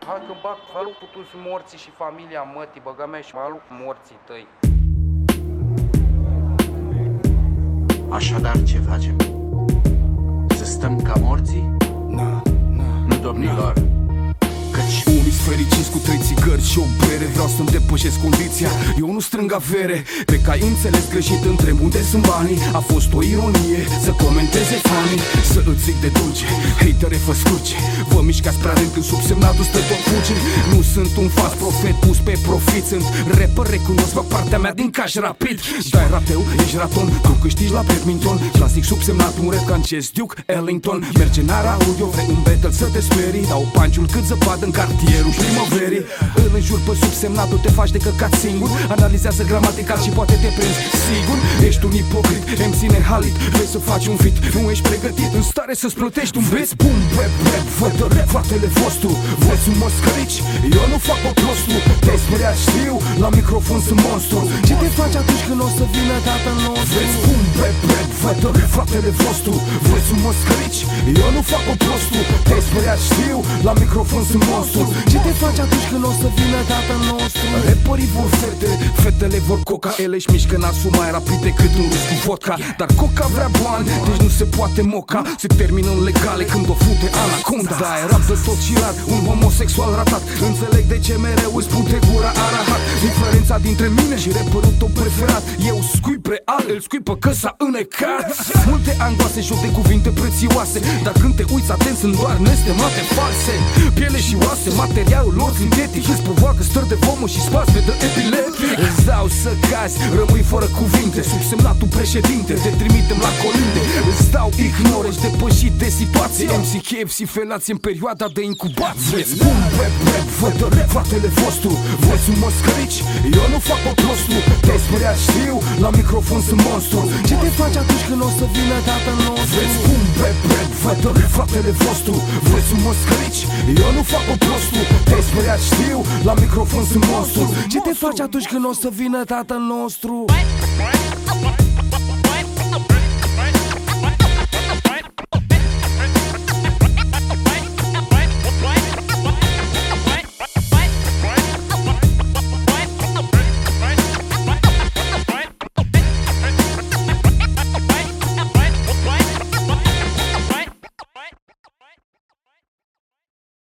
Hai că bag, falu cu toți morții și familia mătii, băga mea și falu cu morții tăi. Așadar, ce facem? Să stăm ca morții? Nu, domnilor. Căci unii fericiți cu 3 țigări și o bere. Vreau să-mi depășesc condiția, eu nu strâng avere. Pe că ai înțeles greșit, întreb unde sunt banii. A fost o ironie să comenteze fanii. Să îți zic de dulce, hatere fă scurce. Vă mișcați prea rând când subsemnatul stă tot fuge. Nu sunt un fals profet pus pe profit. Sunt rapper, recunosc, fac partea mea din cash rapid. Dai rapeu, ești raton, tu câștigi la badminton. Clasic subsemnat, un rap ca în Chess Duke Ellington. Merge n-ar audio, vrei un battle să te sperii. Dau panciul cât zăpadă în cartierul primăverii. Îl înjur pe subsemnatul, te faci de căcat singur. Analizează gramatical și poate te prinzi. Sigur, ești un ipocrit, MC nehalit. Vrei să faci un fit, nu ești pregătit în stare să-ți plătești un beat. Bum, rap, rap, fătă rap, fratele vostru. Voi sunt moscărici, eu nu fac pe prostru. Te-ai speriat, știu, la microfon sunt monstru. Ce te faci atunci când o să vină tatăl nostru? Bum, rap, rap, fătă rap, fratele vostru. Voi sunt moscărici, eu nu fac pe prostru. Te-ai speriat, știu, la microfon sunt monstru. Ce te faci atunci când o să vină tatăl nostru? Rapperii vor fete, fetele vor coca. Ele își mișcă nasul mai rapid decât un rus cu vodka. Dar coca vrea bani, deci nu se poate moca. Se termină în legale când o fute anaconda. Da, e rap de tot și rar, un homosexual ratat. Înțeleg de ce mereu îți pute gura arahat. Diferența dintre mine și rapperul tău preferat: eu scui preal, el scuipă că s-a înecat. Multe angoase, joc de cuvinte prețioase. Dar când te uiți atent sunt doar nestemate false. Piele și oase, materialul lor sintetic. Îți provoacă stări de vomă și spasme de epileptic. Îți dau să cazi, rămâi fără cuvinte. Subsemnatul președinte, te trimitem la colinde. Îți dau ignore, ești depășit de situație. MC KFC felați în perioada de incubație. Bum, rap, rap, fătă rap, fratele vostru. Voi sunt moscărici, eu nu fac pe prostru. Te-ai speriat, știu, la microfon sunt monstru. Ce te faci atunci când o să vină tatăl nostru? Bum, rap, rap, fătă rap, fratele vostru. Voi sunt moscărici, eu nu fac pe prostru. Te-ai speriat, știu, la microfon sunt monstru. Ce te faci atunci când o să vină tatăl nostru?